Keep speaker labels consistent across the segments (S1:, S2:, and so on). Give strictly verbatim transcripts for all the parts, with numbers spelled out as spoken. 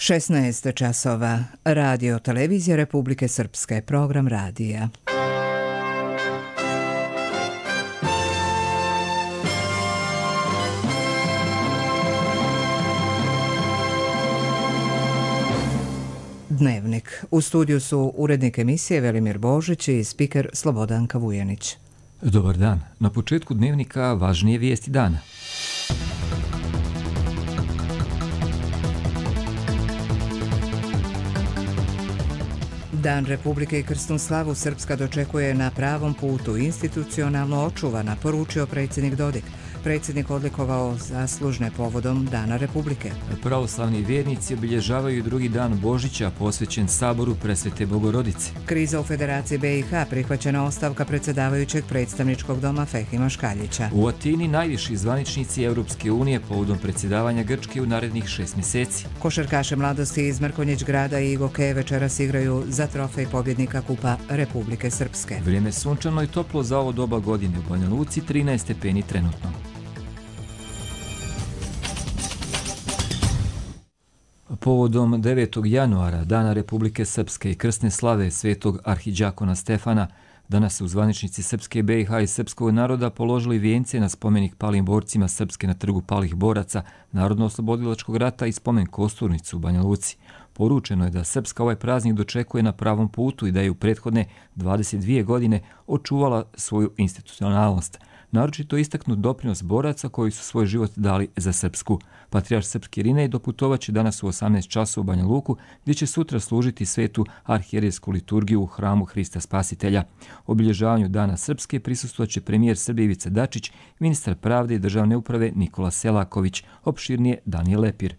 S1: šesnaest časova. Radio Televizija Republike Srpske. Program radija. Dnevnik. U studiju su urednik emisije Velimir Božić i spiker Slobodanka Vujanić.
S2: Dobar dan. Na početku dnevnika važnije vijesti dana.
S1: Dan Republike i krsnu slavu Srpska dočekuje na pravom putu, institucionalno očuvana, poručio predsjednik Dodik. Predsjednik odlikovao zaslužne povodom Dana Republike.
S2: Pravoslavni vjernici obilježavaju drugi dan Božića posvećen Saboru Presvete Bogorodice.
S1: Kriza u Federaciji B i H, prihvaćena ostavka predsjedavajućeg predstavničkog doma Fehima Škaljića.
S2: U Atini najviši zvaničnici Europske unije povodom predsjedavanja Grčke u narednih šest mjeseci.
S1: Košarkaše mladosti iz Mrkonjić grada i Igoke večeras igraju za trofej pobjednika Kupa Republike Srpske.
S2: Vrijeme sunčano i toplo za ovo doba godine, u Banja Luci trinaest stepeni trenutno. Povodom devetog januara, Dana Republike Srpske i krsne slave svetog arhidžakona Stefana, danas su zvaničnici Srpske, B i H i srpskog naroda položili vijence na spomenik palim borcima Srpske na trgu palih boraca Narodno-oslobodilačkog rata i spomen kosturnicu u Banja Luci. Poručeno je da Srpska ovaj praznik dočekuje na pravom putu i da je u prethodne dvadeset dvije godine očuvala svoju institucionalnost. Naročito istaknut doprinos boraca koji su svoj život dali za Srpsku. Patrijarh Srpski Irinej doputovat će danas u osamnaest časova u Banja Luku, gdje će sutra služiti svetu arhijerejsku liturgiju u hramu Hrista Spasitelja. Obilježavanju Dana Srpske prisustvovat će premijer Srbije Ivica Dačić, ministar pravde i državne uprave Nikola Selaković, opširnije Danijel Lepir.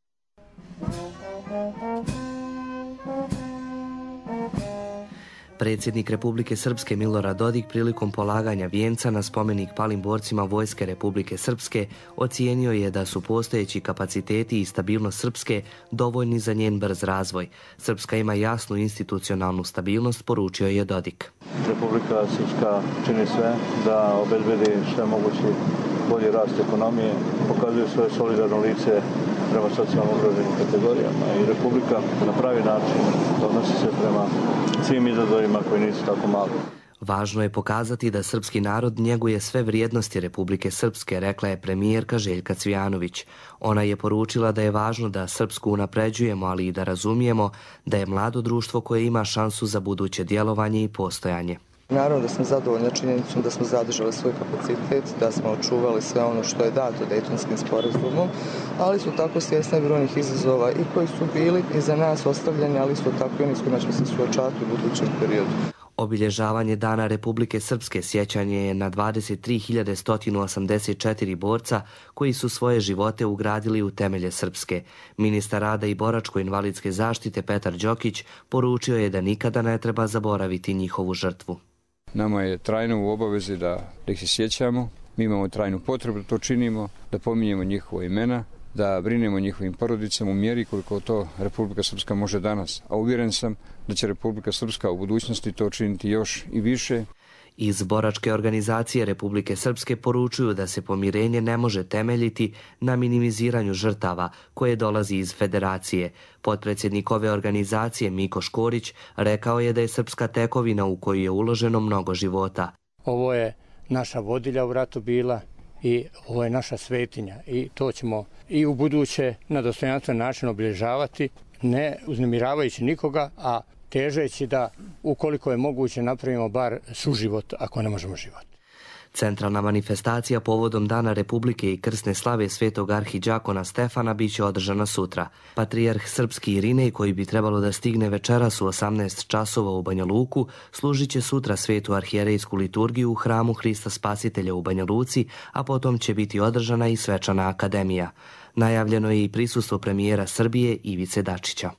S3: Predsjednik Republike Srpske Milorad Dodik prilikom polaganja vijenca na spomenik palim borcima Vojske Republike Srpske ocijenio je da su postojeći kapaciteti i stabilnost Srpske dovoljni za njen brz razvoj. Srpska ima jasnu institucionalnu stabilnost, poručio je Dodik.
S4: Republika Srpska čini sve da obezbedi što je mogući bolji rast ekonomije, pokazuje svoje solidarno lice prema socijalno ugroženim kategorijama i Republika na pravi način odnosi se prema svim izazovima koji nisu tako mali.
S3: Važno je pokazati da srpski narod njeguje sve vrijednosti Republike Srpske, rekla je premijerka Željka Cvijanović. Ona je poručila da je važno da Srpsku unapređujemo, ali i da razumijemo da je mlado društvo koje ima šansu za buduće djelovanje i postojanje.
S5: Naravno da smo zadovoljni činjenicom da smo zadržali svoj kapacitet, da smo očuvali sve ono što je dato Dejtonskim sporazumom, ali su tako svjesni brojnih izazova i koji su bili i za nas ostavljeni, ali isto tako i oni s kojima ćemo se suočavati u budućem periodu.
S3: Obilježavanje Dana Republike Srpske sjećanje je na dvadeset tri hiljade sto osamdeset četiri borca koji su svoje živote ugradili u temelje Srpske. Ministar rada i boračko-invalidske zaštite Petar Đokić poručio je da nikada ne treba zaboraviti njihovu žrtvu.
S6: Nama je trajno u obavezi da ih se sjećamo, mi imamo trajnu potrebu da to činimo, da pominjemo njihova imena, da brinemo njihovim porodicama u mjeri koliko to Republika Srpska može danas. A uvjeren sam da će Republika Srpska u budućnosti to činiti još i više.
S3: Iz boračke organizacije Republike Srpske poručuju da se pomirenje ne može temeljiti na minimiziranju žrtava koje dolazi iz Federacije. Potpredsjednik ove organizacije Miko Škorić rekao je da je srpska tekovina u koju je uloženo mnogo života.
S7: Ovo je naša vodilja u ratu bila i ovo je naša svetinja i to ćemo i u buduće na dostojanstven način obilježavati, ne uznemiravajući nikoga, a težeći da ukoliko je moguće napravimo bar suživot ako ne možemo život.
S3: Centralna manifestacija povodom Dana Republike i krsne slave svetog arhidžakona Stefana biće održana sutra. Patrijarh Srpski Irinej, koji bi trebalo da stigne večeras u osamnaest časova u Banja Luku, služit će sutra svetu arhijerejsku liturgiju u hramu Hrista Spasitelja u Banja Luci, a potom će biti održana i svečana akademija. Najavljeno je i prisustvo premijera Srbije Ivice Dačića.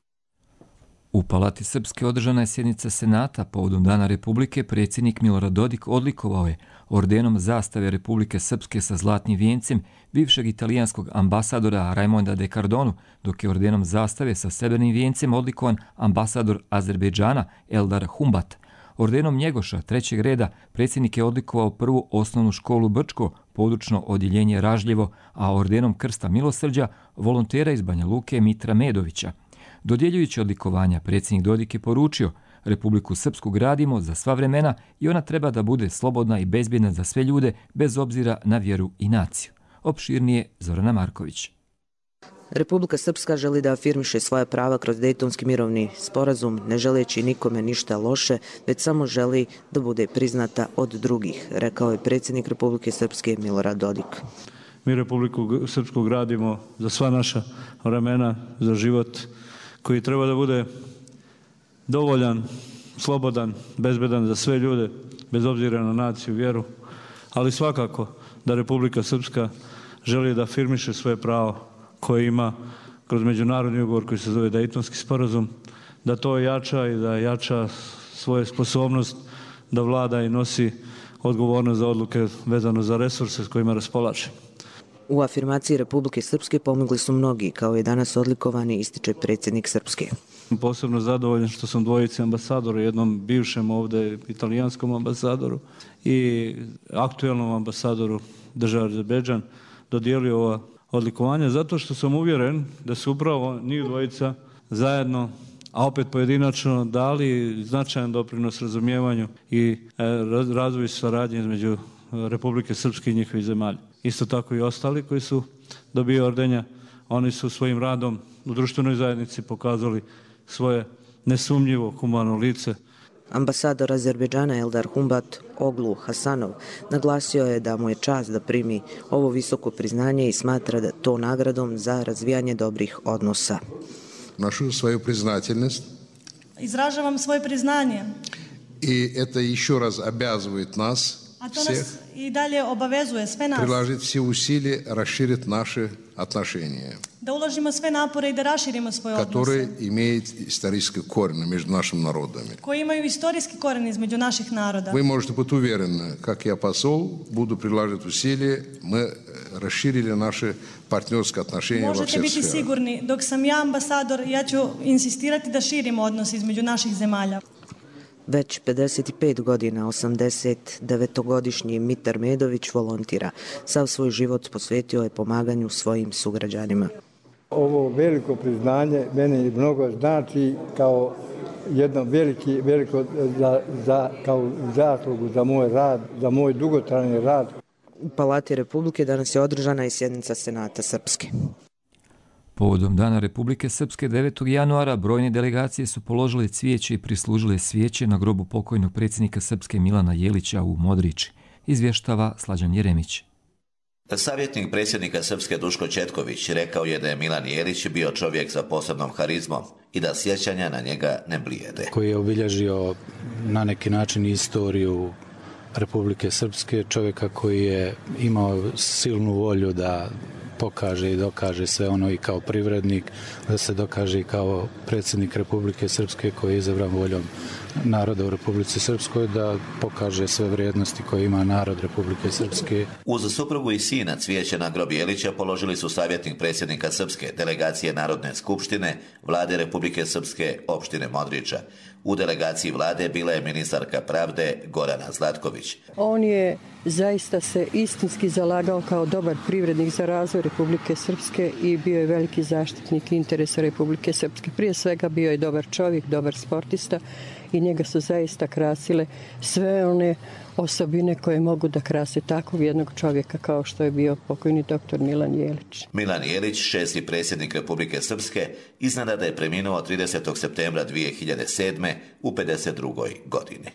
S2: U Palati Srpske održana je sjednica Senata povodom Dana Republike. Predsjednik Milorad Dodik odlikovao je ordenom zastave Republike Srpske sa zlatnim vijencem bivšeg italijanskog ambasadora Raimonda de Cardonu, dok je ordenom zastave sa srebrnim vijencem odlikovan ambasador Azerbejdžana Eldar Humbat. Ordenom Njegoša trećeg reda predsjednik je odlikovao prvu osnovnu školu Brčko, područno odjeljenje Ražljevo, a ordenom Krsta milosrđa volontera iz Banja Luke Mitra Medovića. Dodjeljujući odlikovanja, predsjednik Dodik je poručio: Republiku Srpsku gradimo za sva vremena i ona treba da bude slobodna i bezbjedna za sve ljude, bez obzira na vjeru i naciju. Opširnije Zorana Marković.
S8: Republika Srpska želi da afirmiše svoja prava kroz Dejtonski mirovni sporazum, ne želeći nikome ništa loše, već samo želi da bude priznata od drugih, rekao je predsjednik Republike Srpske Milorad Dodik.
S4: Mi Republiku Srpsku gradimo za sva naša vremena, za život koji treba da bude dovoljan, slobodan, bezbedan za sve ljude, bez obzira na naciju, vjeru, ali svakako da Republika Srpska želi da afirmiše svoje pravo koje ima kroz međunarodni ugovor koji se zove Dejtonski sporazum, da to jača i da jača svoju sposobnost da vlada i nosi odgovornost za odluke vezano za resurse s kojima raspolaže.
S8: U afirmaciji Republike Srpske pomogli su mnogi, kao i danas odlikovani, ističe predsjednik Srpske.
S4: Posebno zadovoljan što sam dvojici ambasadora, jednom bivšem ovdje italijanskom ambasadoru i aktuelnom ambasadoru države Azerbejdžan dodijelio ova odlikovanja, zato što sam uvjeren da su upravo njih dvojica zajedno, a opet pojedinačno, dali značajan doprinos razumijevanju i razvoju saradnje između Republike Srpske i njihovih zemalja. Isto tako i ostali koji su dobili ordenja, oni su svojim radom u društvenoj zajednici pokazali svoje nesumnjivo humano lice.
S8: Ambasador Azerbejdžana Eldar Humbat Oglu Hasanov naglasio je da mu je čast da primi ovo visoko priznanje i smatra da to nagradom za razvijanje dobrih odnosa.
S9: Našu svoju priznательность.
S10: Izražavam svoje priznanje.
S9: I это еще раз обязывает нас
S10: A to nas i dalje obavezuje sve nas.
S9: Приложить все усилия расширить наши отношения.
S10: Da uložimo sve napore i da raširimo svoje odnose.
S9: Которые имеют исторический корень между нашими народами.
S10: Koji imaju istorijski koren između naših naroda.
S9: Вы можете быть уверены, как я посол, буду приложить усилия, мы расширили наши партнерские отношения во всех сферах.
S10: Možete biti sigurni, dok sam ja ambasador, ja ću insistirati da širimo odnose između naših zemalja.
S8: Već pedeset pet godina osamdeset devetogodišnji Mitar Medović volontira. Sav svoj život posvetio je pomaganju svojim sugrađanima.
S11: Ovo veliko priznanje meni mnogo znači kao jedno veliki, veliko za, za, kao zaslugu za moj rad, za moj dugotrajni rad.
S8: U Palati Republike danas je održana i sjednica Senata Srpske.
S2: Povodom Dana Republike Srpske devetog januara brojne delegacije su položile cvijeće i prislužile svijeće na grobu pokojnog predsjednika Srpske Milana Jelića u Modriči, izvještava Slađan Jeremić.
S12: Savjetnik predsjednika Srpske Duško Četković rekao je da je Milan Jelić bio čovjek sa posebnom harizmom i da sjećanja na njega ne blijede.
S13: Koji je obilježio na neki način istoriju Republike Srpske, čovjeka koji je imao silnu volju da pokaže i dokaže sve ono i kao privrednik, da se dokaže i kao predsjednik Republike Srpske koji je izabran voljom naroda u Republici Srpskoj, da pokaže sve vrijednosti koje ima narod Republike Srpske.
S12: Uz suprugu i sina cvijeće na grob Jelića položili su savjetnik predsjednika Srpske, delegacije Narodne skupštine, vlade Republike Srpske, opštine Modriča. U delegaciji vlade bila je ministarka pravde Gorana Zlatković.
S14: On je zaista se istinski zalagao kao dobar privrednik za razvoj Republike Srpske i bio je veliki zaštitnik interesa Republike Srpske. Prije svega bio je dobar čovjek, dobar sportista i njega su zaista krasile sve one osobine koje mogu da krase takvog jednog čovjeka kao što je bio pokojni doktor Milan Jelić.
S12: Milan Jelić, šesti predsjednik Republike Srpske, iznenada je preminuo tridesetog septembra dvije hiljade sedme u pedeset drugoj godini.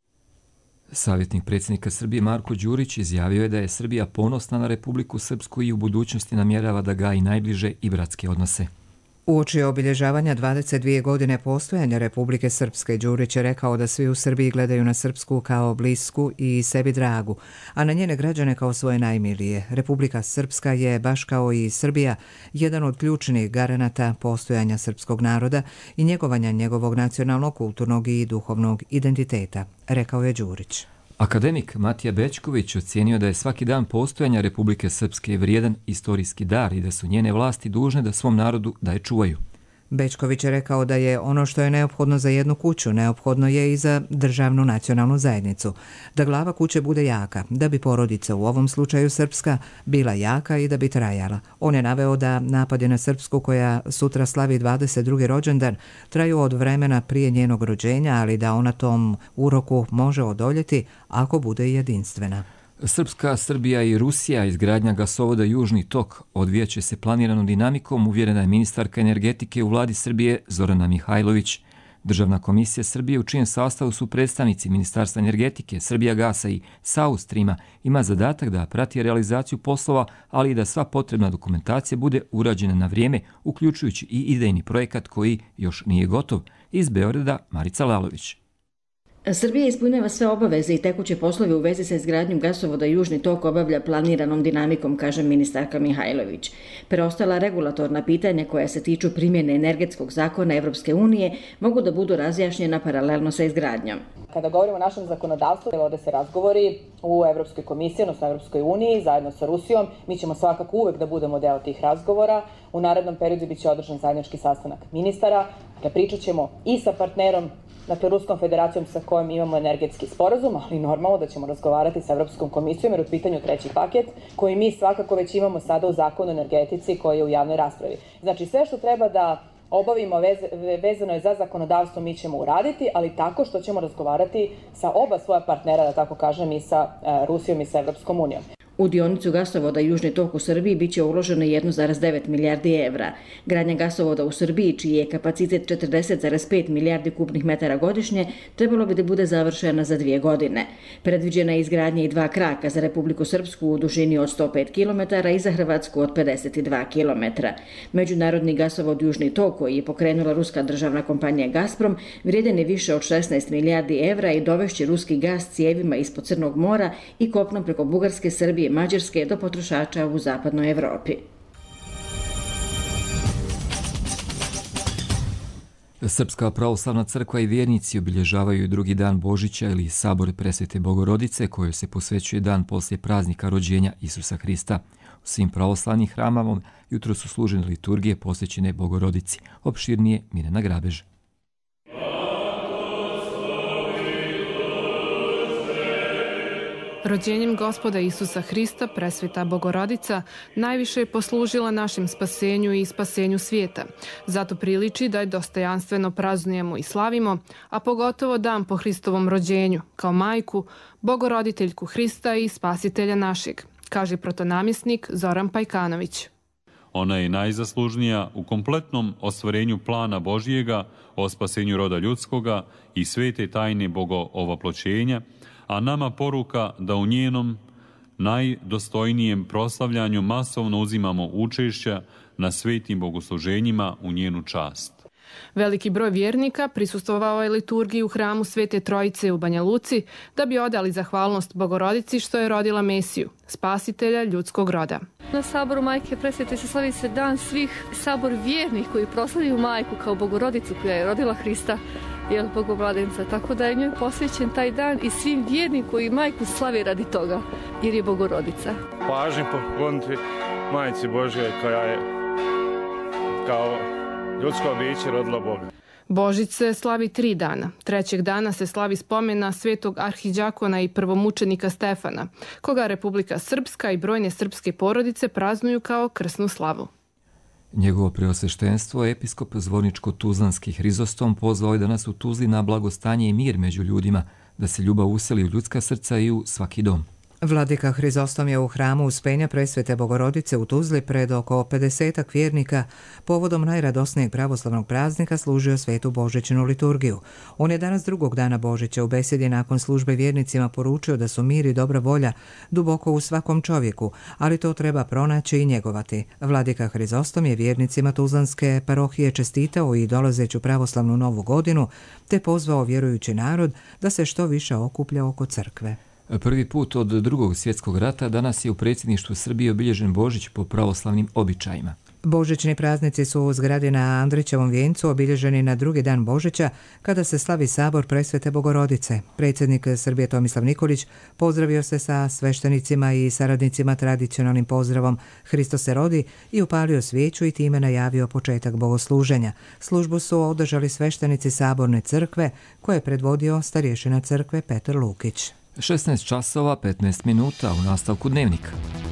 S2: Savjetnik predsjednika Srbije Marko Đurić izjavio je da je Srbija ponosna na Republiku Srpsku i u budućnosti namjerava da gaji najbliže i bratske odnose.
S1: Uoči obilježavanja dvadeset dvije godine postojanja Republike Srpske, Đurić je rekao da svi u Srbiji gledaju na Srpsku kao blisku i sebi dragu, a na njene građane kao svoje najmilije. Republika Srpska je, baš kao i Srbija, jedan od ključnih garanata postojanja srpskog naroda i njegovanja njegovog nacionalnog, kulturnog i duhovnog identiteta, rekao je Đurić.
S2: Akademik Matija Bećković ocijenio da je svaki dan postojanja Republike Srpske vrijedan istorijski dar i da su njene vlasti dužne da svom narodu da je čuvaju.
S1: Bečković je rekao da je ono što je neophodno za jednu kuću, neophodno je i za državnu nacionalnu zajednicu. Da glava kuće bude jaka, da bi porodica, u ovom slučaju srpska, bila jaka i da bi trajala. On je naveo da napadi na Srpsku, koja sutra slavi dvadeset drugi rođendan, traju od vremena prije njenog rođenja, ali da ona tom uroku može odoljeti ako bude jedinstvena.
S2: Srpska, Srbija i Rusija, izgradnja gasovoda Južni tok odvijaće se planiranom dinamikom, uvjerena je ministarka energetike u vladi Srbije Zorana Mihajlović. Državna komisija Srbije, u čijem sastavu su predstavnici Ministarstva energetike, Srbijagasa i South Streama, ima zadatak da prati realizaciju poslova, ali i da sva potrebna dokumentacija bude urađena na vrijeme, uključujući i idejni projekat koji još nije gotov. Iz Beograda, Marica Lalović.
S15: Srbija ispunjava sve obaveze i tekuće poslove u vezi sa izgradnjom gasovoda Južni tok obavlja planiranom dinamikom, kaže ministarka Mihajlović. Preostala regulatorna pitanja koja se tiču primjene energetskog zakona Evropske unije mogu da budu razjašnjena paralelno sa izgradnjom.
S16: Kada govorimo o našem zakonodavstvu, vode se razgovori u Evropskoj komisiji, odnosno Evropskoj uniji, zajedno sa Rusijom. Mi ćemo svakako uvek da budemo deo tih razgovora. U narednom periodu biće održan zajednički sastanak ministara. Dakle, pričat ćemo i sa partnerom, dakle, Ruskom federacijom sa kojom imamo energetski sporazum, ali normalno da ćemo razgovarati sa Evropskom komisijom, jer u pitanju treći paket, koji mi svakako već imamo sada u zakonu o energetici koji je u javnoj raspravi. Znači, sve što treba da obavimo vezano je za zakonodavstvo, mi ćemo uraditi, ali tako što ćemo razgovarati sa oba svoja partnera, da tako kažem, i sa Rusijom i sa Evropskom unijom.
S15: U dionicu gasovoda Južni tok u Srbiji biće uloženo jedan zarez devet milijardi evra. Gradnja gasovoda u Srbiji, čiji je kapacitet četrdeset zarez pet milijardi kubnih metara godišnje, trebalo bi da bude završena za dvije godine. Predviđena je izgradnja i dva kraka za Republiku Srpsku u dužini od sto pet kilometara i za Hrvatsku od pedeset dva kilometra. Međunarodni gasovod Južni tok, koji je pokrenula ruska državna kompanija Gazprom, vrijedan je više od šesnaest milijardi evra i dovešće ruski gas cijevima ispod Crnog mora i kopnom preko Bugarske, Srbije, Mađarske do potrošača u zapadnoj Evropi.
S2: Srpska pravoslavna crkva i vjernici obilježavaju drugi dan Božića ili Sabor Presvete Bogorodice, kojoj se posvećuje dan poslije praznika rođenja Isusa Hrista. U svim pravoslavnim hramama jutro su služene liturgije posvećene Bogorodici. Opširnije Mirjana Grabež.
S17: Rođenjem Gospoda Isusa Hrista, presveta Bogorodica, najviše je poslužila našem spasenju i spasenju svijeta. Zato priliči da je dostojanstveno praznujemo i slavimo, a pogotovo dan po Hristovom rođenju, kao majku, Bogoroditeljku Hrista i spasitelja našeg, kaže protonamjesnik Zoran Pajkanović.
S18: Ona je najzaslužnija u kompletnom ostvarenju plana Božjega o spasenju roda ljudskoga i svete tajne bogoovaploćenja, a nama poruka da u njenom najdostojnijem proslavljanju masovno uzimamo učešća na svetim bogosluženjima u njenu čast.
S17: Veliki broj vjernika prisustvovao je liturgiji u hramu Svete Trojice u Banja Luci da bi odali zahvalnost Bogorodici što je rodila Mesiju, spasitelja ljudskog roda.
S19: Na saboru Majke Presvete se slavi se dan svih sabor vjernih koji proslavljaju Majku kao Bogorodicu koja je rodila Hrista, jel, Bogovladenca, tako da je njoj posvećen taj dan i svim vjernim koji Majku slave radi toga, jer je Bogorodica.
S20: Pažnju pokloniti Majci Božjoj koja je kao ljudsko biće rodila Boga.
S17: Božić se slavi tri dana. Trećeg dana se slavi spomena svetog arhidžakona i prvomučenika Stefana, koga Republika Srpska i brojne srpske porodice praznuju kao krsnu slavu.
S2: Njegovo preosveštenstvo, episkop Zvorničko-Tuzlanski Hrizostom, pozvao je danas u Tuzli na blagostanje i mir među ljudima, da se ljubav useli u ljudska srca i u svaki dom.
S1: Vladika Hrizostom je u hramu Uspenja Presvete Bogorodice u Tuzli pred oko pedesetak vjernika povodom najradosnijeg pravoslavnog praznika služio svetu božićnu liturgiju. On je danas drugog dana Božića u besedi nakon službe vjernicima poručio da su mir i dobra volja duboko u svakom čovjeku, ali to treba pronaći i njegovati. Vladika Hrizostom je vjernicima Tuzlanske parohije čestitao i dolazeću pravoslavnu novu godinu, te pozvao vjerujući narod da se što više okuplja oko crkve.
S2: Prvi put od drugog svjetskog rata danas je u predsjedništvu Srbije obilježen Božić po pravoslavnim običajima.
S1: Božićni praznici su u zgradi na Andrićevom vijencu obilježeni na drugi dan Božića kada se slavi sabor Presvete Bogorodice. Predsjednik Srbije Tomislav Nikolić pozdravio se sa sveštenicima i saradnicima tradicionalnim pozdravom Hristo se rodi i upalio svijeću i time najavio početak bogosluženja. Službu su održali sveštenici Saborne crkve koje je predvodio starješina crkve Petar Lukić.
S2: šesnaest časova petnaest minuta u nastavku Dnevnika.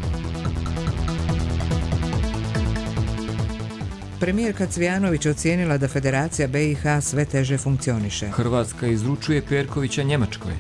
S1: Premijerka Cvijanović ocijenila da Federacija B i H sve teže funkcioniše.
S2: Hrvatska izručuje Perkovića Njemačkoj.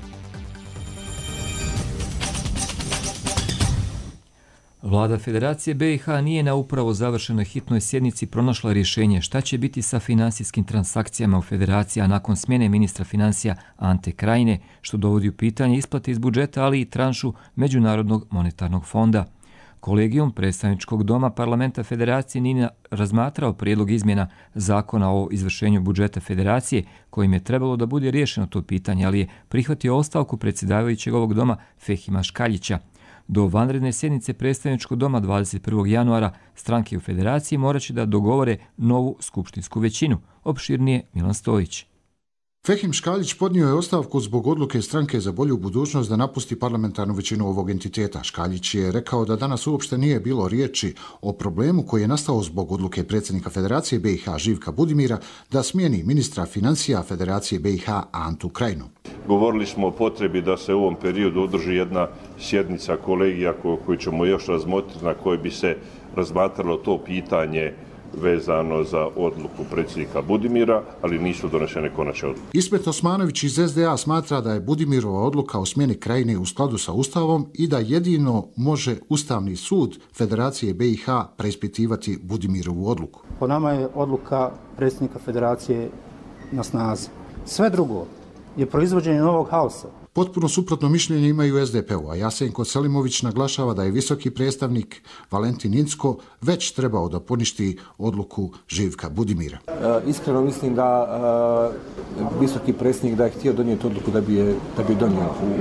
S2: Vlada Federacije B i H nije na upravo završenoj hitnoj sjednici pronašla rješenje šta će biti sa finansijskim transakcijama u Federaciji, a nakon smjene ministra financija Ante Krajine, što dovodi u pitanje isplate iz budžeta, ali i tranšu Međunarodnog monetarnog fonda. Kolegijum predstavničkog doma parlamenta Federacije nije razmatrao prijedlog izmjena zakona o izvršenju budžeta Federacije, kojim je trebalo da bude riješeno to pitanje, ali je prihvatio ostavku predsjedavajućeg ovog doma Fehima Škaljića. Do vanredne sjednice predstavničkog doma dvadeset prvog januara stranke u Federaciji morat će da dogovore novu skupštinsku većinu. Opširnije Milan Stojić.
S21: Fehim Škaljić podnio je ostavku zbog odluke stranke za bolju budućnost da napusti parlamentarnu većinu ovog entiteta. Škaljić je rekao da danas uopšte nije bilo riječi o problemu koji je nastao zbog odluke predsjednika Federacije B i H Živka Budimira da smijeni ministra financija Federacije B i H Antu Krajinu.
S22: Govorili smo o potrebi da se u ovom periodu održi jedna sjednica kolegija koju ćemo još razmotriti, na kojoj bi se razmatralo to pitanje vezano za odluku predsjednika Budimira, ali nisu donešene konačne odluke.
S21: Ismet Osmanović iz S D A smatra da je Budimirova odluka o smjeni Krajine u skladu sa Ustavom i da jedino može Ustavni sud Federacije B i H preispitivati Budimirovu odluku.
S23: Po nama je odluka predsjednika Federacije na snazi. Sve drugo je proizvođenje novog haosa.
S21: Potpuno suprotno mišljenje imaju S D P-u, a Jasenko Selimović naglašava da je visoki predstavnik Valentin Incko već trebao da poništi odluku Živka Budimira.
S24: E, iskreno mislim da e, visoki predstavnik da je htio donijeti odluku da bi je, da bi je donio u,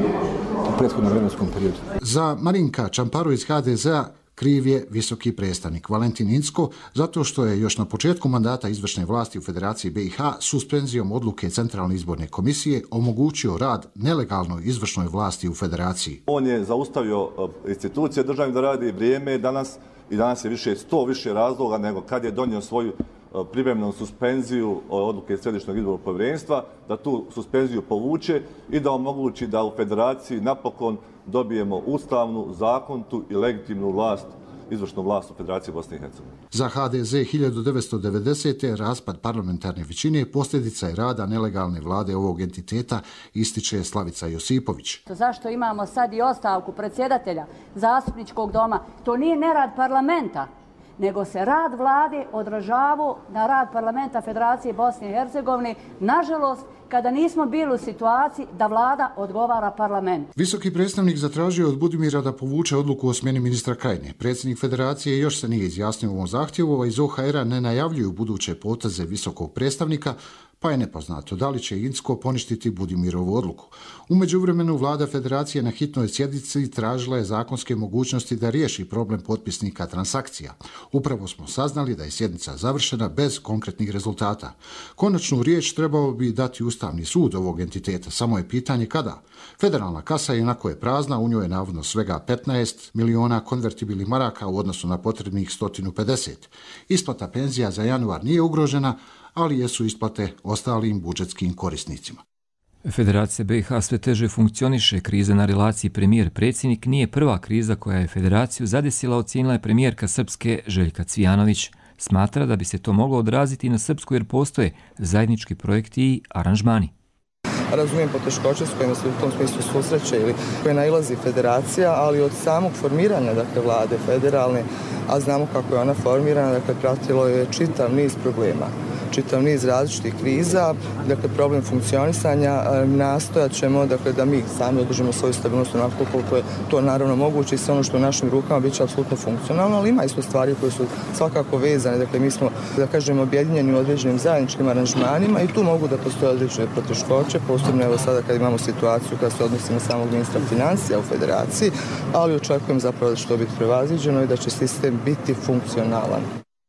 S24: u prethodnom vremenskom periodu.
S21: Za Marinka Čamparu iz H D Z-a kriv je visoki predstavnik Valentin Incko zato što je još na početku mandata izvršne vlasti u Federaciji B i H suspenzijom odluke Centralne izborne komisije omogućio rad nelegalnoj izvršnoj vlasti u Federaciji.
S25: On je zaustavio institucije državne da radi, vrijeme je danas i danas je više sto više razloga nego kad je donio svoju privremenu suspenziju odluke Središnjeg izbornog povjerenstva, da tu suspenziju povuče i da omogući da u Federaciji napokon dobijemo ustavnu, zakonitu i legitimnu vlast, izvršnu vlast u Federaciji Bosne i Hercegovine.
S21: Za H D Z hiljadu devetsto devedesete. raspad parlamentarne većine posljedica je rada nelegalne vlade ovog entiteta, ističe Slavica Josipović.
S26: Zašto imamo sad i ostavku predsjedatelja zastupničkog doma? To nije nerad parlamenta, nego se rad vlade odražavao na rad parlamenta Federacije Bosne i Hercegovine. Nažalost, kada nismo bili u situaciji da vlada odgovara parlamentu.
S21: Visoki predstavnik zatražio od Budimira da povuče odluku o smjeni ministra Krajine. Predsjednik Federacije još se nije izjasnio u ovom zahtjevu, a iz O H R-a ne najavljuju buduće poteze visokog predstavnika, pa je nepoznato da li će Incko poništiti Budimirovu odluku. U međuvremenu vlada Federacije na hitnoj sjednici tražila je zakonske mogućnosti da riješi problem potpisnika transakcija. Upravo smo saznali da je sjednica završena bez konkretnih rezultata. Konačnu riječ trebao bi dati Ustavni sud ovog entiteta, samo je pitanje kada. Federalna kasa jednako je prazna, u njoj je navodno svega petnaest miliona konvertibilnih maraka u odnosu na potrebnih sto pedeset. Isplata penzija za januar nije ugrožena, ali jesu isplate ostalim budžetskim korisnicima.
S2: Federacija B i H sve teže funkcioniše. Kriza na relaciji premijer-predsjednik nije prva kriza koja je Federaciju zadesila, ocijenila je premijerka Srpske Željka Cvijanović. Smatra da bi se to moglo odraziti na Srpsku jer postoje zajednički projekti i aranžmani.
S5: Razumijem poteškoće s kojima se u tom smislu susreće ili koje nailazi Federacija, ali od samog formiranja dakle, vlade federalne, a znamo kako je ona formirana, dakle, pratilo je čitav niz problema. čitav niz različitih kriza, dakle problem funkcionisanja, nastojat ćemo dakle, da mi sami održimo svoju stabilnost onako koliko je to naravno moguće i sve ono što u našim rukama bit će apsolutno funkcionalno, ali ima isto stvari koje su svakako vezane, dakle mi smo da kažemo objedinjeni u određenim zajedničkim aranžmanima i tu mogu da postoje određene poteškoće, posebno evo sada kad imamo situaciju koja se odnosi na samog ministra financija u Federaciji, ali očekujem zapravo da će to biti prevaziđeno i da će sistem biti funkcionalan.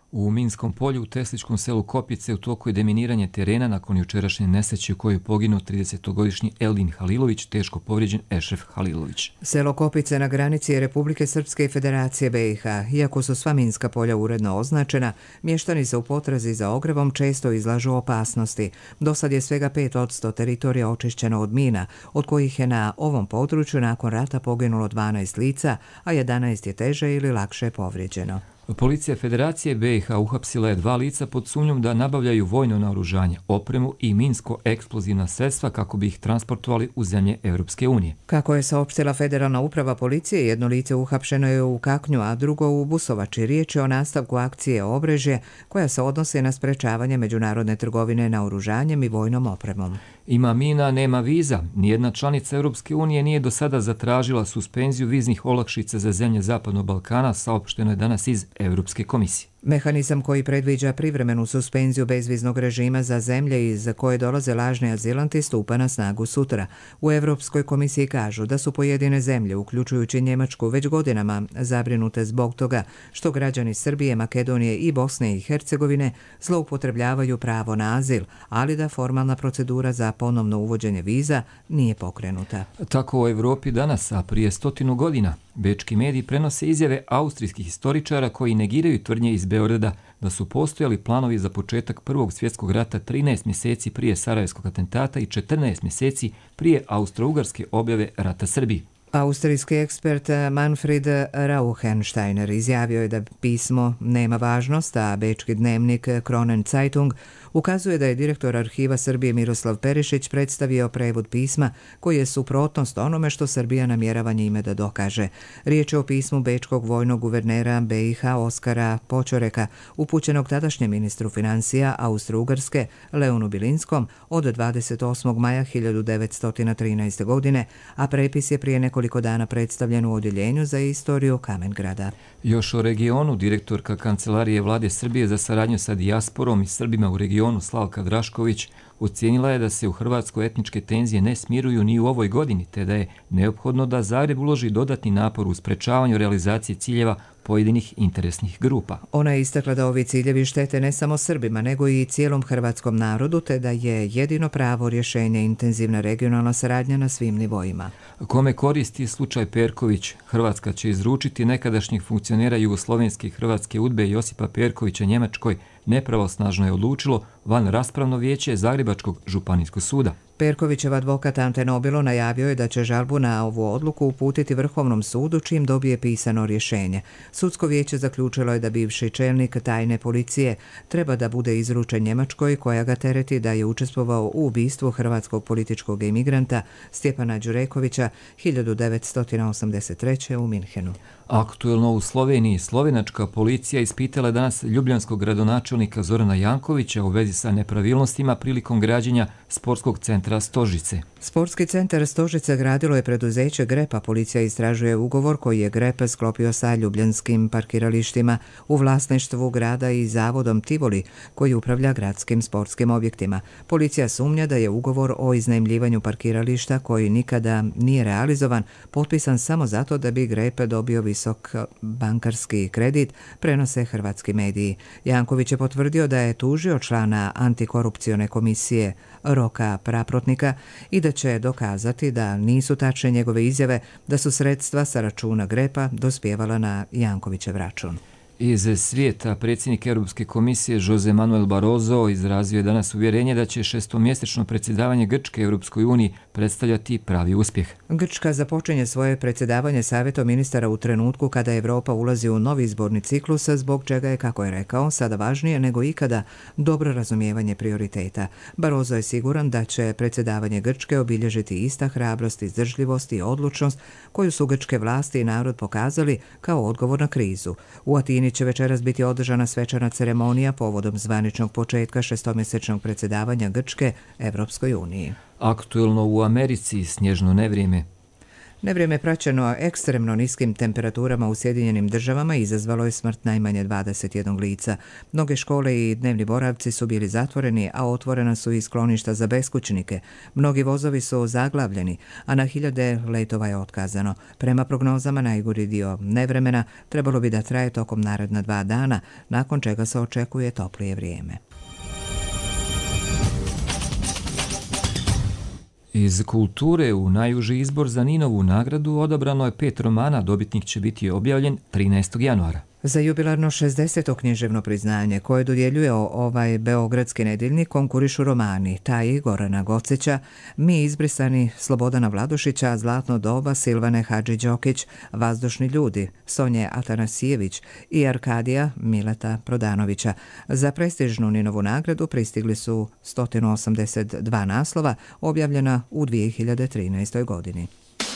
S2: U Minskom polju u Tesličkom selu Kopice u toku je deminiranje terena nakon jučerašnje nesreće u kojoj je poginuo tridesetogodišnji Eldin Halilović, teško povrijeđen Ešref Halilović.
S1: Selo Kopice na granici je Republike Srpske i Federacije B i H. Iako su sva minska polja uredno označena, mještani se u potrazi za ogrevom često izlažu opasnosti. Do sad je svega pet posto teritorija očišćeno od mina, od kojih je na ovom području nakon rata poginulo dvanaest lica, a jedanaest je teže ili lakše povrijeđeno.
S2: Policija Federacije B i H uhapsila je dva lica pod sumnjom da nabavljaju vojno naoružanje, opremu i minsko-eksplozivna sredstva kako bi ih transportovali u zemlje Europske unije.
S1: Kako je saopštila Federalna uprava policije, jedno lice uhapšeno je u Kaknju, a drugo u Busovači. Riječ je o nastavku akcije Obrežje, koja se odnose na sprečavanje međunarodne trgovine naoružanjem i vojnom opremom.
S2: Ima mina, nema viza. Nijedna članica Europske unije nije do sada zatražila suspenziju viznih olakšica za zemlje Zapadnog Balkana, saopšteno je danas iz Europske komisije.
S1: Mehanizam koji predviđa privremenu suspenziju bezviznog režima za zemlje iz koje dolaze lažni azilanti stupa na snagu sutra. U Europskoj komisiji kažu da su pojedine zemlje, uključujući Njemačku, već godinama zabrinute zbog toga što građani Srbije, Makedonije i Bosne i Hercegovine zloupotrebljavaju pravo na azil, ali da formalna procedura za ponovno uvođenje viza nije pokrenuta.
S2: Tako u Evropi danas, a prije stotinu godina, bečki mediji prenose izjave austrijskih historičara koji negiraju tvrdnje iz Beograda da su postojali planovi za početak Prvog svjetskog rata trinaest mjeseci prije Sarajevskog atentata i četrnaest mjeseci prije austro-ugarske objave rata Srbiji.
S1: Austrijski ekspert Manfred Rauhensteiner izjavio je da pismo nema važnost, a bečki dnevnik Kronen Zeitung ukazuje da je direktor arhiva Srbije Miroslav Perišić predstavio prevod pisma koji je suprotnost onome što Srbija namjerava njime da dokaže. Riječ je o pismu bečkog vojnog guvernera B i H Oskara Počoreka, upućenog tadašnjem ministru financija Austro-Ugarske Leonu Bilinskom od dvadeset osmog maja hiljadu devetsto trinaeste. godine, a prepis je prije nekoliko dana predstavljen u odjeljenju za istoriju Kamengrada.
S2: Još o regionu, direktorka Kancelarije vlade Srbije za saradnju sa dijasporom i Srbima u regionu Slavka Drašković ocijenila je da se u Hrvatskoj etničke tenzije ne smiruju ni u ovoj godini, te da je neophodno da Zagreb uloži dodatni napor u sprečavanju realizacije ciljeva pojedinih interesnih grupa.
S1: Ona je istakla da ovi ciljevi štete ne samo Srbima, nego i cijelom hrvatskom narodu, te da je jedino pravo rješenje intenzivna regionalna saradnja na svim nivoima.
S2: Kome koristi slučaj Perković, Hrvatska će izručiti nekadašnjih funkcionera jugoslovenske i hrvatske udbe Josipa Perkovića Njemačkoj, nepravosnažno je odlučilo van raspravno vijeće Zagrebačkog županijskog suda.
S1: Perkovićev advokat Ante Nobilo najavio je da će žalbu na ovu odluku uputiti Vrhovnom sudu čim dobije pisano rješenje. Sudsko vijeće zaključilo je da bivši čelnik tajne policije treba da bude izručen Njemačkoj, koja ga tereti da je učestvovao u ubistvu hrvatskog političkog imigranta Stjepana Đurekovića hiljadu devetsto osamdeset treće. u Minhenu.
S2: Aktuelno u Sloveniji, slovenačka policija ispitala danas ljubljanskog gradonačelnika Zorana Jankovića u vezi sa nepravilnostima prilikom građenja sportskog centra Stožice.
S1: Sportski centar Stožice gradilo je preduzeće Grepa. Policija istražuje ugovor koji je Grep sklopio sa ljubljanskim parkiralištima u vlasništvu grada i zavodom Tivoli, koji upravlja gradskim sportskim objektima. Policija sumnja da je ugovor o iznajmljivanju parkirališta, koji nikada nije realizovan, potpisan samo zato da bi Grep dobio visok bankarski kredit, prenose hrvatski mediji. Janković je potvrdio da je tužio člana antikorupcione komisije Roka Praprotnika i da će dokazati da nisu tačne njegove izjave da su sredstva sa računa Grepa dospjevala na Jankovićev račun.
S2: Iz svijeta predsjednik Europske komisije Jose Manuel Barroso izrazio je danas uvjerenje da će šestomjesečno predsjedavanje Grčke Europskoj uniji predstavljati pravi uspjeh.
S1: Grčka započinje svoje predsjedavanje Savjetom ministara u trenutku kada Evropa ulazi u novi izborni ciklus, zbog čega je, kako je rekao, sada važnije nego ikada dobro razumijevanje prioriteta. Barroso je siguran da će predsjedavanje Grčke obilježiti ista hrabrost, izdržljivost i odlučnost koju su grčke vlasti i narod pokazali kao odgovor na krizu. U Atini će večeras biti održana svečana ceremonija povodom zvaničnog početka šestomjesečnog predsjedavanja Grčke Evropskoj uniji.
S2: Aktuelno u Americi snježno nevrijeme.
S1: Nevrijeme praćeno ekstremno niskim temperaturama u Sjedinjenim državama izazvalo je smrt najmanje dvadeset jednog lica. Mnoge škole i dnevni boravci su bili zatvoreni, a otvorena su i skloništa za beskućnike. Mnogi vozovi su zaglavljeni, a na hiljade letova je otkazano. Prema prognozama najgori dio nevremena trebalo bi da traje tokom naredna dva dana, nakon čega se očekuje toplije vrijeme.
S2: Iz kulture u najuži izbor za Ninovu nagradu odabrano je pet romana, dobitnik će biti objavljen trinaestog januara.
S1: Za jubilarno šezdeseto književno priznanje koje dodjeljuje ovaj beogradski nedeljnik konkurišu romani Taji Gorana Goceća, Mi izbrisani Slobodana Vladušića, Zlatno doba Silvane Hadži-Đokić, Vazdušni ljudi Sonje Atanasijević i Arkadija Mileta Prodanovića. Za prestižnu Ninovu nagradu pristigli su sto osamdeset dva naslova objavljena u dvije hiljade trinaestoj godini.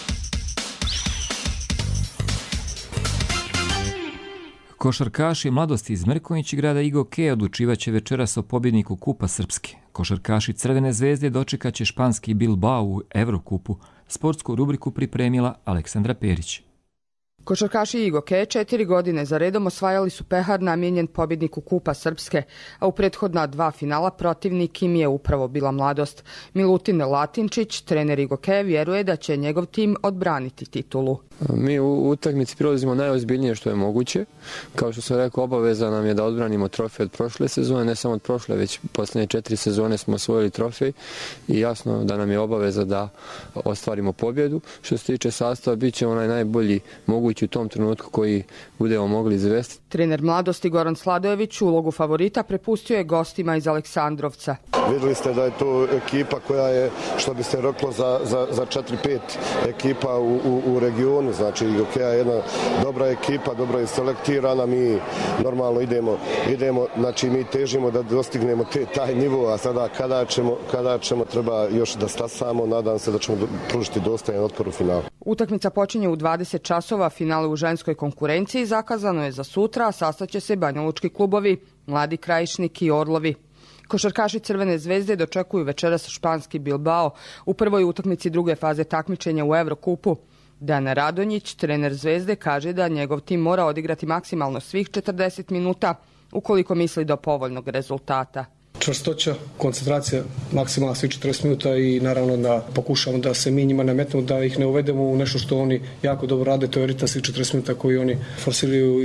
S2: Košarkaši mladosti iz Mrkonjić i grada Igoke odlučivaće večeras o pobjedniku Kupa Srpske. Košarkaši Crvene zvezde dočekaće španski Bilbao u Evrokupu. Sportsku rubriku pripremila Aleksandra Perić.
S3: Košarkaši Igoke četiri godine za redom osvajali su pehar namijenjen pobjedniku Kupa Srpske, a u prethodna dva finala protivnik im je upravo bila Mladost. Milutin Latinčić, trener Igoke, vjeruje da će njegov tim odbraniti titulu.
S4: Mi u utakmici prilazimo najozbiljnije što je moguće. Kao što sam rekao, obaveza nam je da odbranimo trofej od prošle sezone, ne samo od prošle, već posljednje četiri sezone smo osvojili trofej i jasno da nam je obaveza da ostvarimo pobjedu. Što se tiče sastava, bit će onaj najbolji mogući u tom trenutku koji budemo mogli izvesti.
S3: Trener Mladosti Goran Sladojević ulogu favorita prepustio je gostima iz Aleksandrovca.
S6: Vidjeli ste da je to ekipa koja je, što bi se reklo, za, za, za četiri pet ekipa u, u, u regionu. Znači, Igokeja je jedna dobra ekipa, dobro je selektirana, mi normalno idemo, idemo, znači mi težimo da dostignemo te, taj nivo, a sada kada ćemo, kada ćemo treba još da stasamo, nadam se da ćemo pružiti dostajan otpor u finalu.
S3: Utakmica počinje u dvadeset časova, finale u ženskoj konkurenciji zakazano je za sutra, a sastaće se banjalučki klubovi, Mladi Krajišnik i Orlovi. Košarkaši Crvene zvezde dočekuju večeras španski Bilbao u prvoj utakmici druge faze takmičenja u Evrokupu. Dana Radonjić, trener Zvezde, kaže da njegov tim mora odigrati maksimalno svih četrdeset minuta ukoliko misli do povoljnog rezultata.
S7: Čvrstoća, koncentracija maksimalna svih četrdeset minuta i naravno da pokušamo da se mi njima nametnemo, da ih ne uvedemo u nešto što oni jako dobro rade, to je ritam svih četrdeset minuta koji oni forsiraju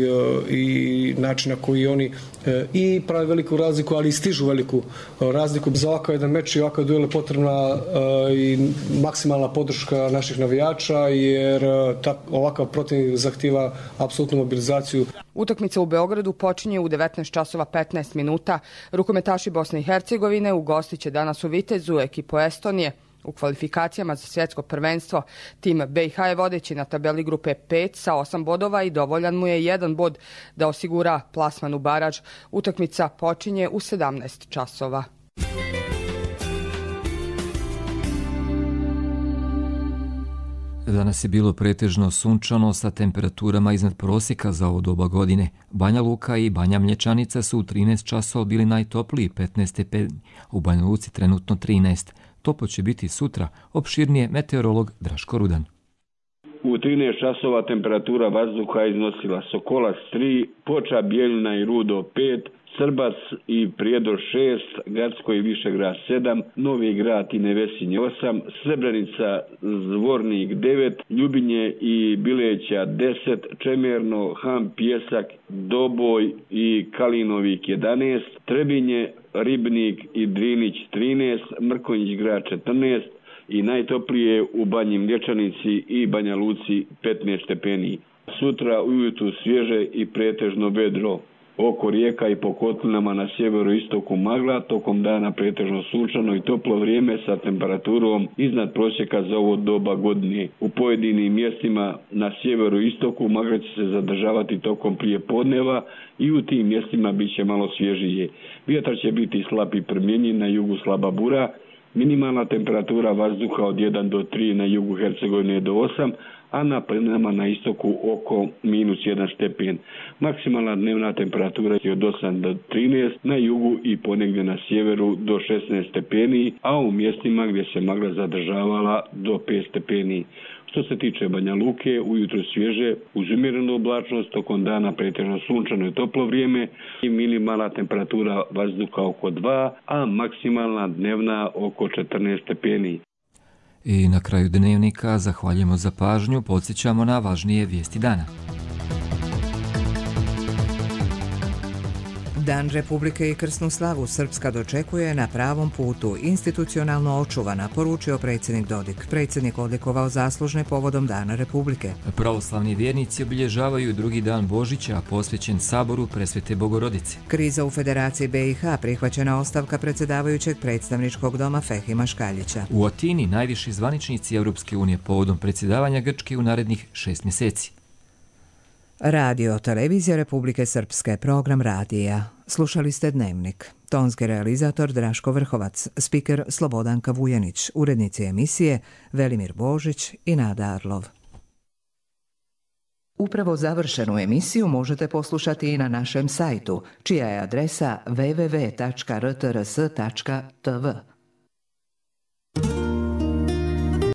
S7: i način na koji oni i prave veliku razliku, ali i stižu veliku razliku. Za ovakav jedan meč i ovakav duel je potrebna i maksimalna podrška naših navijača, jer ovakav protivnik zahtijeva apsolutnu mobilizaciju.
S3: Utakmica u Beogradu počinje u devetnaest časova petnaest minuta. Rukometaši Bosne i Hercegovine ugostiće danas u Vitezu ekipu Estonije. U kvalifikacijama za svjetsko prvenstvo tim B i H je vodeći na tabeli grupe pet sa osam bodova i dovoljan mu je jedan bod da osigura plasman u baraž. Utakmica počinje u sedamnaest časova.
S2: Danas je bilo pretežno sunčano sa temperaturama iznad prosjeka za ovo doba godine. Banja Luka i Banja Mlječanica su u trinaest časova bili najtopliji, petnaest stepeni. U Banja Luci trenutno trinaest. Toplo će biti sutra, opširnije meteorolog Draško Rudan.
S9: U trinaest časova temperatura vazduha iznosila Sokolac tri, Ploča, Bijeljina i Rudo pet, Srbac i Prijedor šest, Gacko i Višegrad sedam, Novi Grad i Nevesinje osam, Srebrenica, Zvornik devet, Ljubinje i Bileća deset, Čemerno, Ham, Pjesak, Doboj i Kalinovik jedanaest, Trebinje, Ribnik i Drinić trinaest, Mrkonjić Grad četrnaest i najtoplije u Banji Mlječanici i Banja Luci petnaest stepeni. Sutra ujutru svježe i pretežno vedro. Oko rijeka i po kotlinama na sjeveru istoku magla, tokom dana pretežno sunčano i toplo vrijeme sa temperaturom iznad prosjeka za ovo doba godine. U pojedinim mjestima na sjeveru istoku magla će se zadržavati tokom prijepodneva i u tim mjestima bit će malo svježije. Vjetar će biti slab i promjenjiv, na jugu slaba bura, minimalna temperatura vazduha od jedan do tri na jugu Hercegovine do osam, a na planinama na istoku oko minus jedan stepen. Maksimalna dnevna temperatura je od osam do trinaest, na jugu i ponegdje na sjeveru do šesnaest stepeni, a u mjestima gdje se magla zadržavala do pet stepeni. Što se tiče Banja Luke, ujutro svježe, uz umjerenu oblačnost, tokom dana pretežno sunčano i toplo vrijeme i minimalna temperatura vazduha oko dva, a maksimalna dnevna oko četrnaest stepeni.
S2: I na kraju dnevnika zahvaljujemo za pažnju, podsjećamo na važnije vijesti dana.
S1: Dan Republike i krsnu slavu Srpska dočekuje na pravom putu, institucionalno očuvana, poručio predsjednik Dodik. Predsjednik odlikovao zaslužne povodom Dana Republike.
S2: Pravoslavni vjernici obilježavaju drugi dan Božića, posvećen saboru Presvete Bogorodice.
S1: Kriza u Federaciji B i H, prihvaćena ostavka predsjedavajućeg predstavničkog doma Fehima Škaljića.
S2: U Atini najviši zvaničnici Europske unije povodom predsjedavanja Grčke u narednih šest mjeseci.
S1: Radio Televizija Republike Srpske, program radija. Slušali ste Dnevnik. Tonski realizator Draško Vrhovac, spiker Slobodanka Vujanić, urednici emisije Velimir Božić i Nada Arlov. Upravo završenu emisiju možete poslušati i na našem sajtu, čija je adresa w w w tačka r t r s tačka t v.